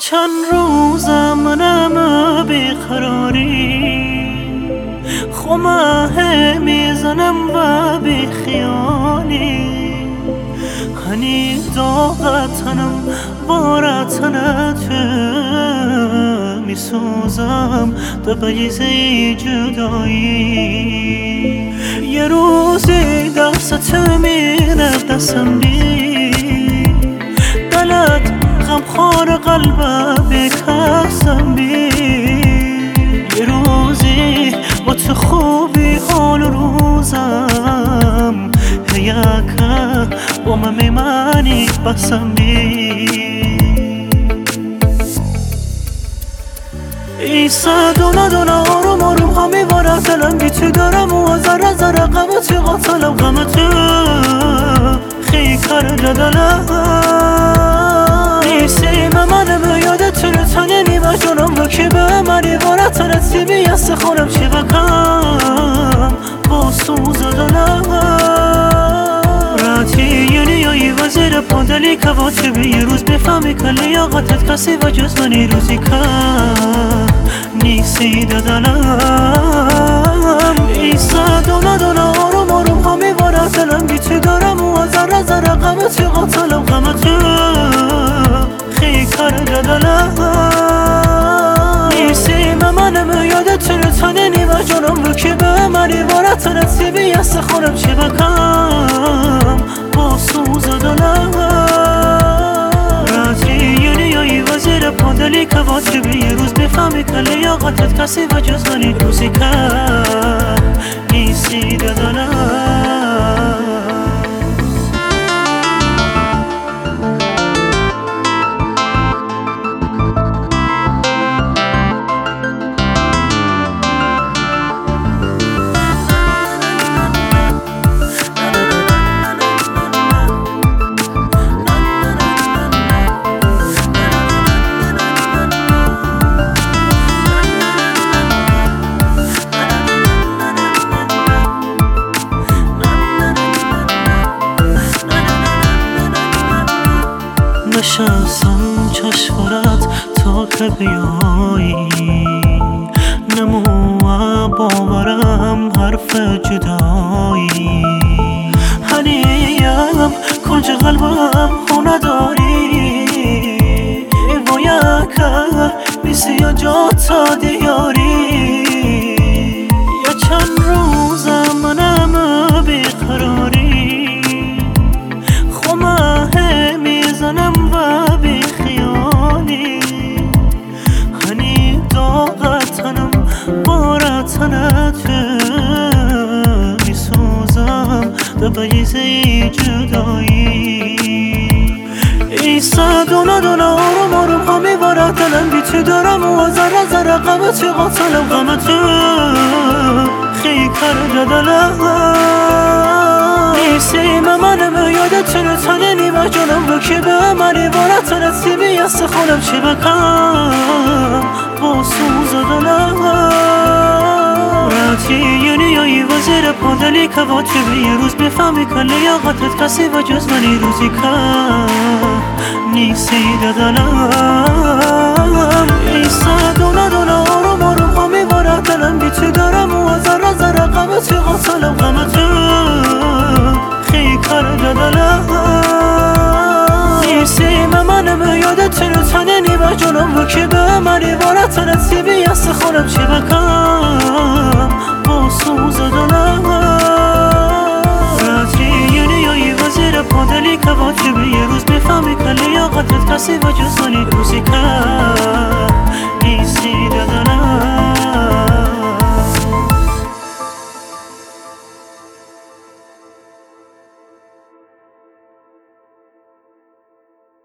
چند روزم منم بیقراری، خمه میزنم و بی خیالی. هنی داغتنم بارتنت میسوزم دبیزی جدایی. یه روزی دست میره دستم بی دلت غمخوار قلبم بکسم بی. یه روزی با تو خوبی حال روزم هیاکه با من میمانی بسم بی. ایسا دونا آروم آروم ها میبارد دلم بی تو دارم و ذره ذره غمتی قاتلم غمتی خیلی کار جدلم. ایسی منم یادت رو تنه نیمه جانم رو که به من عبارت رسیبی است خونم چی بکن با سوز دلم. راتی یعنی وزیر پادلی که واتبی یه روز بفهمی که لیاقتت کسی و جز منی روزی که نیستی دلم. ایسا دونا آروم آروم ها میبارد دلم بی تو دارم و ذره ذره غمتی قاتلم غمتی خیلی کار جدلم. نیستی منم یادت رو تنه نیمه جانم رو که به من عبارت رسیبی است خونم چی بکن با سوز دلم. راتی یعنی وزیر پادلی که واتبی یه روز بفهمی که لیاقتت کسی و جز منی روزی که نیستی دلم. نشستم چشمارت تا که بیایی، نموه باورم حرف جدایی. هنیم کنج قلبم خونه داری باید که بیسی یا جا تا دیاری. یا چند روزم منم بیقراری، خمه میزنم و بی خیالی. هنی داغتنم بارتنت میسوزم دبیزی جدایی. ایسا دونا آروم آروم ها میبارد دلم بی تو دارم و ذره ذره غمتی قاتلم غمتی خیلی کار جدلم. نیستی منم یادت رو تنه نیمه جانم رو که به من عبارت رسیبی است خونم چی بکن با سوز دلم. راتی یعنی وزیر پادلی که واتبی یه روز بفهمی که لیاقتت کسی و جز منی روزی که نیستی دلم. ایسا دونا آروم آروم ها میبارد دلم بی تو دارم و ذره ذره غمتی قاتلم غمتی خیلی کار جدلم. نیستی منم یادت رو تنه نیمه جانم رو که به من عبارت رسیبی است خونم چی بکن با سوز دلم. راتی یعنی وزیر پادلی که واتبی یه روز بفهمی که لیاقتت کسی و